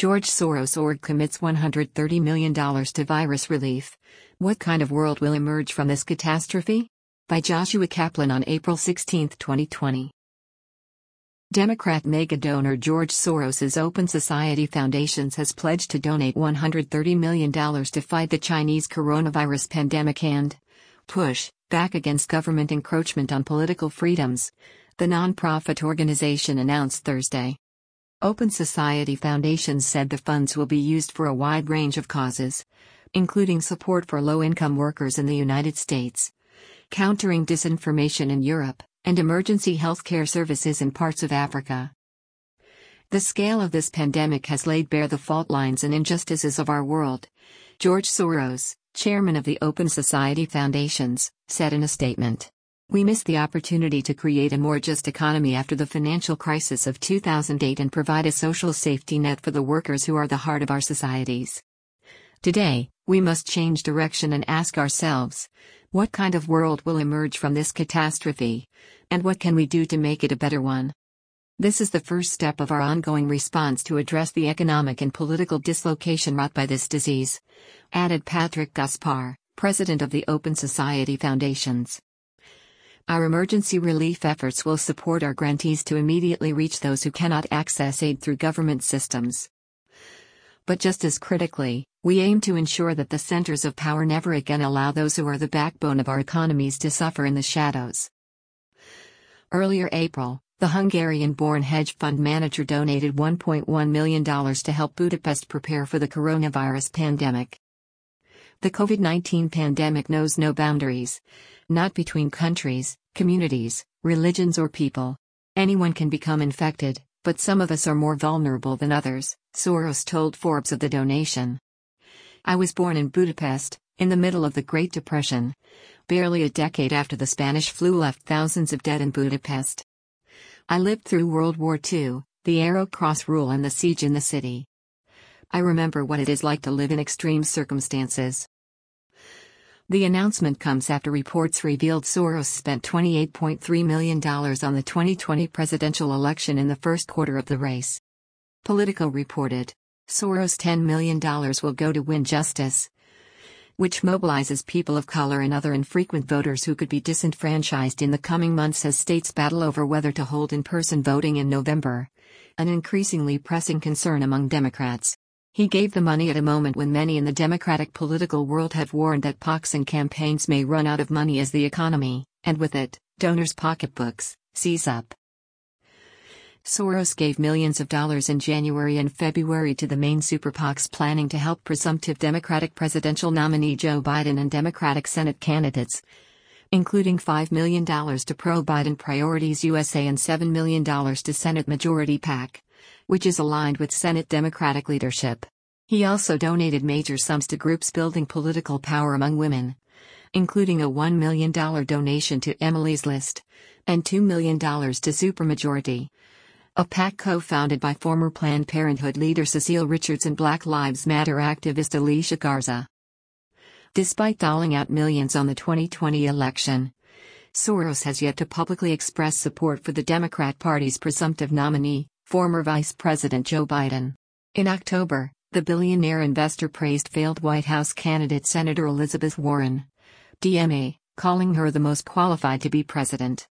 George Soros org commits $130 million to virus relief. What kind of world will emerge from this catastrophe? By Joshua Kaplan on April 16, 2020. Democrat mega-donor George Soros's Open Society Foundations has pledged to donate $130 million to fight the Chinese coronavirus pandemic and push back against government encroachment on political freedoms, the non-profit organization announced Thursday. Open Society Foundations said the funds will be used for a wide range of causes, including support for low-income workers in the United States, countering disinformation in Europe, and emergency healthcare services in parts of Africa. The scale of this pandemic has laid bare the fault lines and injustices of our world, George Soros, chairman of the Open Society Foundations, said in a statement. We missed the opportunity to create a more just economy after the financial crisis of 2008 and provide a social safety net for the workers who are the heart of our societies. Today, we must change direction and ask ourselves, what kind of world will emerge from this catastrophe, and what can we do to make it a better one? This is the first step of our ongoing response to address the economic and political dislocation wrought by this disease, added Patrick Gaspar, president of the Open Society Foundations. Our emergency relief efforts will support our grantees to immediately reach those who cannot access aid through government systems. But just as critically, we aim to ensure that the centers of power never again allow those who are the backbone of our economies to suffer in the shadows. Earlier April, the Hungarian-born hedge fund manager donated $1.1 million to help Budapest prepare for the coronavirus pandemic. The COVID-19 pandemic knows no boundaries, not between countries, communities, religions or people. Anyone can become infected, but some of us are more vulnerable than others, Soros told Forbes of the donation. I was born in Budapest, in the middle of the Great Depression, barely a decade after the Spanish flu left thousands of dead in Budapest. I lived through World War II, the Arrow Cross rule and the siege in the city. I remember what it is like to live in extreme circumstances. The announcement comes after reports revealed Soros spent $28.3 million on the 2020 presidential election in the first quarter of the race. Politico reported, Soros' $10 million will go to Win Justice, which mobilizes people of color and other infrequent voters who could be disenfranchised in the coming months as states battle over whether to hold in-person voting in November, an increasingly pressing concern among Democrats. He gave the money at a moment when many in the Democratic political world have warned that PACs and campaigns may run out of money as the economy, and with it, donors' pocketbooks, seize up. Soros gave millions of dollars in January and February to the main super PACs planning to help presumptive Democratic presidential nominee Joe Biden and Democratic Senate candidates, including $5 million to Pro-Biden Priorities USA and $7 million to Senate Majority PAC, which is aligned with Senate Democratic leadership. He also donated major sums to groups building political power among women, including a $1 million donation to Emily's List, and $2 million to Supermajority, a PAC co-founded by former Planned Parenthood leader Cecile Richards and Black Lives Matter activist Alicia Garza. Despite doling out millions on the 2020 election, Soros has yet to publicly express support for the Democrat Party's presumptive nominee, former Vice President Joe Biden. In October, the billionaire investor praised failed White House candidate Senator Elizabeth Warren, DMA, calling her the most qualified to be president.